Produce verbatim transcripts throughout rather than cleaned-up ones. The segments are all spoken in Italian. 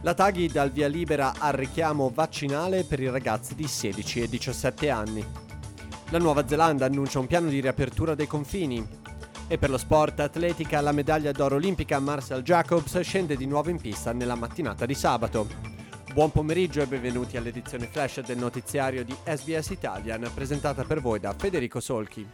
La Taghi dà il via libera al richiamo vaccinale per i ragazzi di sedici e diciassette anni. La Nuova Zelanda annuncia un piano di riapertura dei confini. E per lo sport atletica, la medaglia d'oro olimpica Marcel Jacobs scende di nuovo in pista nella mattinata di sabato. Buon pomeriggio e benvenuti all'edizione flash del notiziario di S B S Italian, presentata per voi da Federico Solchi.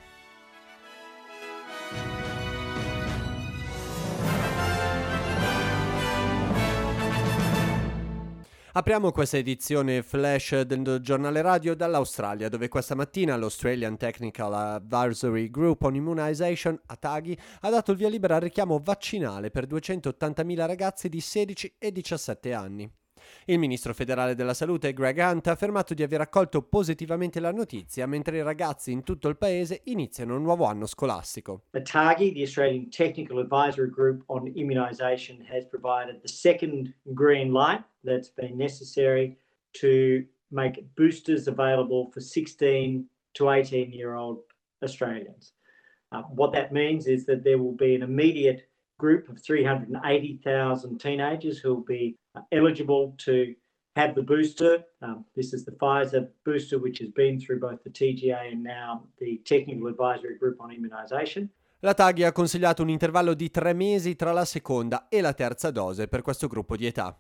Apriamo questa edizione flash del giornale radio dall'Australia, dove questa mattina l'Australian Technical Advisory Group on Immunization, A T A G I, ha dato il via libera al richiamo vaccinale per duecentottantamila ragazzi di sedici e diciassette anni. Il ministro federale della salute Greg Hunt ha affermato di aver accolto positivamente la notizia, mentre i ragazzi in tutto il paese iniziano un nuovo anno scolastico. A T A G I, the Australian Technical Advisory Group on Immunisation, has provided the second green light that's been necessary to make boosters available for sixteen to eighteen year old Australians. Uh, what that means is that there will be an immediate group of three hundred eighty thousand teenagers who will be uh, eligible to have the booster. Um, this is the Pfizer booster, which has been through both the T G A and now the Technical Advisory Group on Immunisation. La T A G I ha consigliato un intervallo di tre mesi tra la seconda e la terza dose per questo gruppo di età.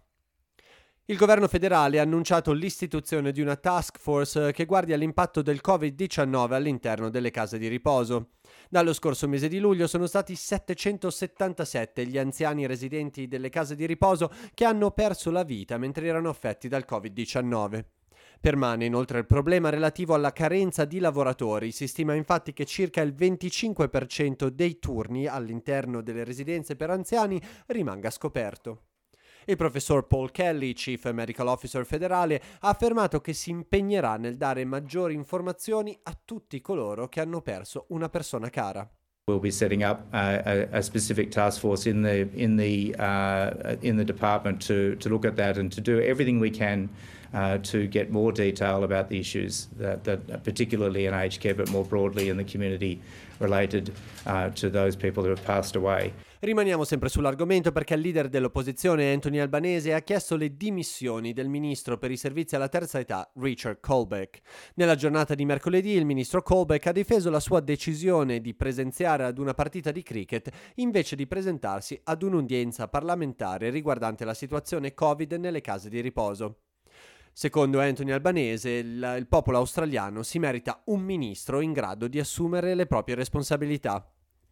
Il governo federale ha annunciato l'istituzione di una task force che guardi all'impatto del covid diciannove all'interno delle case di riposo. Dallo scorso mese di luglio sono stati settecentosettantasette gli anziani residenti delle case di riposo che hanno perso la vita mentre erano affetti dal covid diciannove. Permane inoltre il problema relativo alla carenza di lavoratori. Si stima infatti che circa il venticinque per cento dei turni all'interno delle residenze per anziani rimanga scoperto. Il professor Paul Kelly, Chief Medical Officer federale, ha affermato che si impegnerà nel dare maggiori informazioni a tutti coloro che hanno perso una persona cara. We'll be setting up a, a, a specific task force in the in the uh, in the department to to look at that and to do everything we can uh, to get more detail about the issues that, that particularly in aged care, but more broadly in the community related uh, to those people who have passed away. Rimaniamo sempre sull'argomento perché il leader dell'opposizione Anthony Albanese ha chiesto le dimissioni del ministro per i servizi alla terza età Richard Colbeck. Nella giornata di mercoledì il ministro Colbeck ha difeso la sua decisione di presenziare ad una partita di cricket invece di presentarsi ad un'udienza parlamentare riguardante la situazione Covid nelle case di riposo. Secondo Anthony Albanese, il, il popolo australiano si merita un ministro in grado di assumere le proprie responsabilità.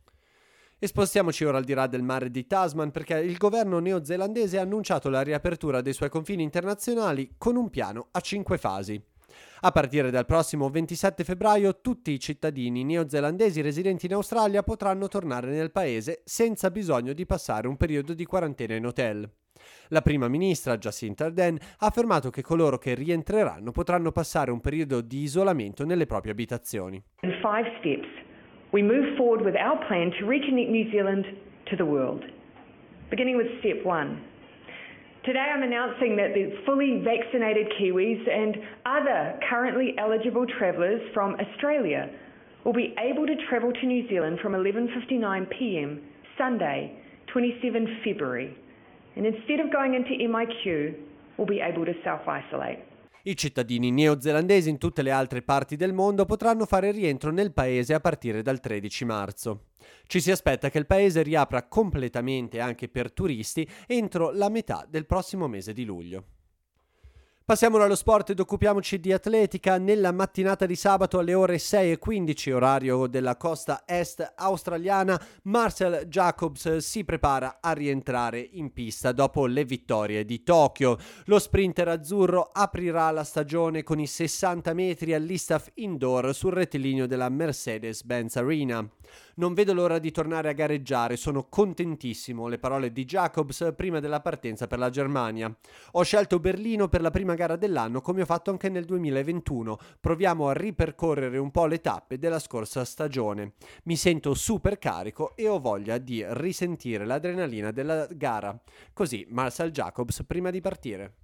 E spostiamoci ora al di là del mare di Tasman perché il governo neozelandese ha annunciato la riapertura dei suoi confini internazionali con un piano a cinque fasi. A partire dal prossimo ventisette febbraio tutti i cittadini neozelandesi residenti in Australia potranno tornare nel paese senza bisogno di passare un periodo di quarantena in hotel. La prima ministra Jacinda Ardern ha affermato che coloro che rientreranno potranno passare un periodo di isolamento nelle proprie abitazioni. In five steps, we move forward with our plan to reconnect New Zealand to the world. Beginning with step one. Today I'm announcing that the fully vaccinated Kiwis and other currently eligible travellers from Australia will be able to travel to New Zealand from eleven fifty-nine p m Sunday, twenty-seventh February. And instead of going into M I Q, will be able to self-isolate. I cittadini neozelandesi in tutte le altre parti del mondo potranno fare rientro nel paese a partire dal tredici marzo. Ci si aspetta che il paese riapra completamente anche per turisti entro la metà del prossimo mese di luglio. Passiamo ora allo sport ed occupiamoci di atletica. Nella mattinata di sabato alle ore sei e quindici, orario della costa est australiana, Marcel Jacobs si prepara a rientrare in pista dopo le vittorie di Tokyo. Lo sprinter azzurro aprirà la stagione con i sessanta metri all'Istaf Indoor sul rettilineo della Mercedes-Benz Arena. Non vedo l'ora di tornare a gareggiare, sono contentissimo, le parole di Jacobs prima della partenza per la Germania. Ho scelto Berlino per la prima gara dell'anno come ho fatto anche nel duemilaventuno, proviamo a ripercorrere un po' le tappe della scorsa stagione. Mi sento super carico e ho voglia di risentire l'adrenalina della gara. Così Marcel Jacobs prima di partire.